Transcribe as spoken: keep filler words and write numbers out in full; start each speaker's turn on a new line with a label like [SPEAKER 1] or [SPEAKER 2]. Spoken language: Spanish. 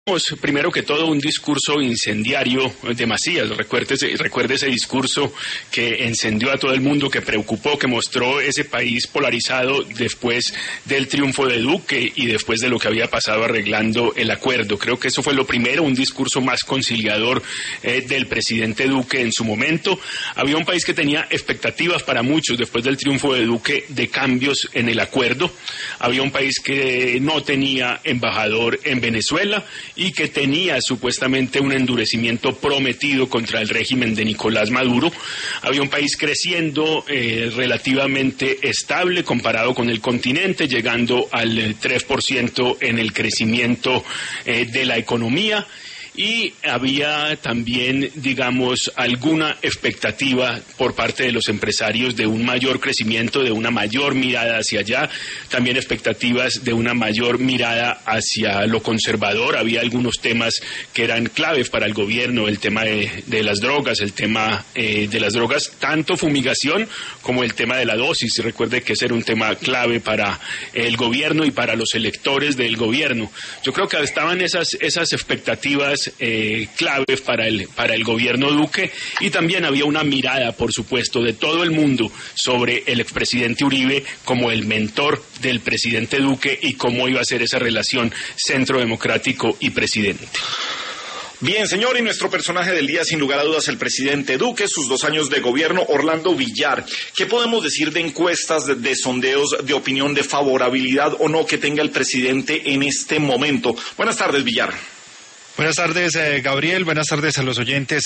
[SPEAKER 1] Primero que todo, un discurso incendiario de Macías. Recuérdese, recuerde ese discurso que encendió a todo el mundo, que preocupó, que mostró ese país polarizado después del triunfo de Duque y después de lo que había pasado arreglando el acuerdo. Creo que eso fue lo primero, un discurso más conciliador eh, del presidente Duque en su momento. Había un país que tenía expectativas para muchos después del triunfo de Duque de cambios en el acuerdo. Había un país que no tenía embajador en Venezuela y que tenía supuestamente un endurecimiento prometido contra el régimen de Nicolás Maduro. Había un país creciendo eh, relativamente estable comparado con el continente, llegando al tres por ciento en el crecimiento eh, de la economía. Y había también, digamos, alguna expectativa por parte de los empresarios de un mayor crecimiento, de una mayor mirada hacia allá, también expectativas de una mayor mirada hacia lo conservador. Había algunos temas que eran claves para el gobierno, el tema de, de las drogas, el tema eh, de las drogas, tanto fumigación como el tema de la dosis. Recuerde que ese era un tema clave para el gobierno y para los electores del gobierno. Yo creo que estaban esas, esas expectativas Eh, claves para el, para el gobierno Duque, y también había una mirada, por supuesto, de todo el mundo sobre el expresidente Uribe como el mentor del presidente Duque y cómo iba a ser esa relación centro democrático y presidente.
[SPEAKER 2] Bien, señor, y nuestro personaje del día, sin lugar a dudas, el presidente Duque, sus dos años de gobierno, Orlando Villar. ¿Qué podemos decir de encuestas, de, de sondeos de opinión, de favorabilidad o no que tenga el presidente en este momento? Buenas tardes, Villar.
[SPEAKER 3] Buenas tardes, eh, Gabriel. Buenas tardes a los oyentes